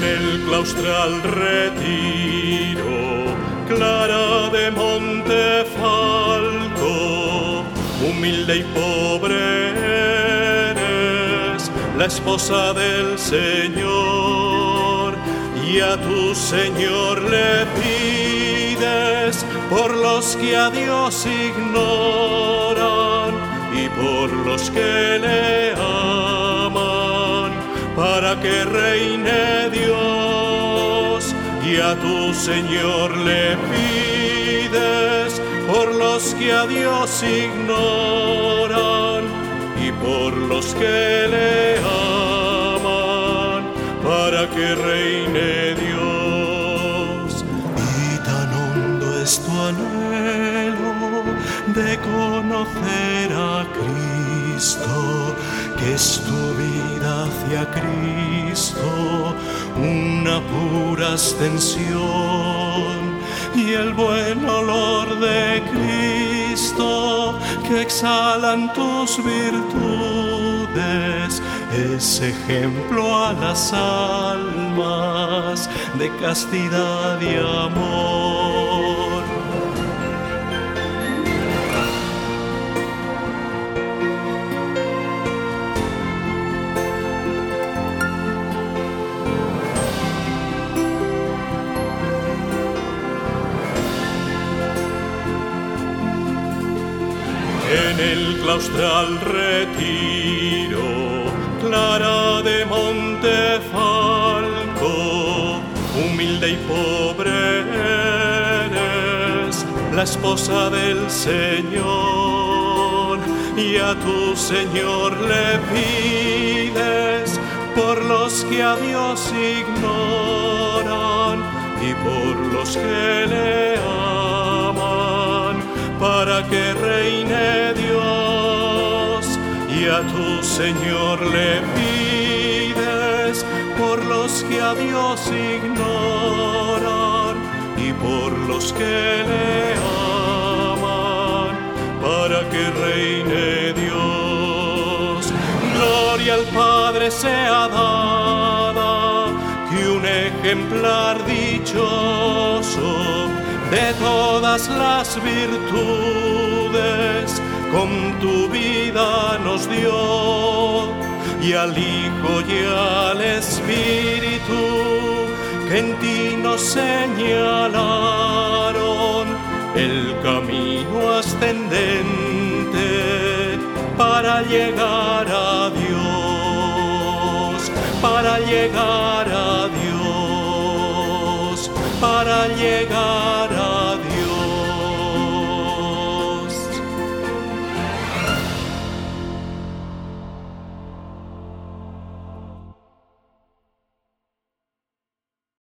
el claustral retiro, Clara de Montefalco, humilde y pobre eres, la esposa del Señor, y a tu Señor le pides por los que a Dios ignoran y por los que le aman, para que reine Dios. Y a tu Señor le pides por los que a Dios ignoran y por los que le aman, para que reine Dios. Y tan hondo es tu anhelo de conocer a Cristo, que es tu vida hacia Cristo, una pura ascensión, y el buen olor de Cristo que exhalan tus virtudes es ejemplo a las almas de castidad y amor. En el claustral retiro, Clara de Montefalco, humilde y pobre eres, la esposa del Señor, y a tu Señor le pides por los que a Dios ignoran y por los que le aman, para que reine Dios. Y a tu Señor le pides por los que a Dios ignoran y por los que le aman, para que reine Dios. Gloria al Padre sea dada, que un ejemplar dichoso de todas las virtudes con tu vida nos dio, y al Hijo y al Espíritu que en ti nos señalaron el camino ascendente para llegar a Dios, para llegar a Dios, para llegar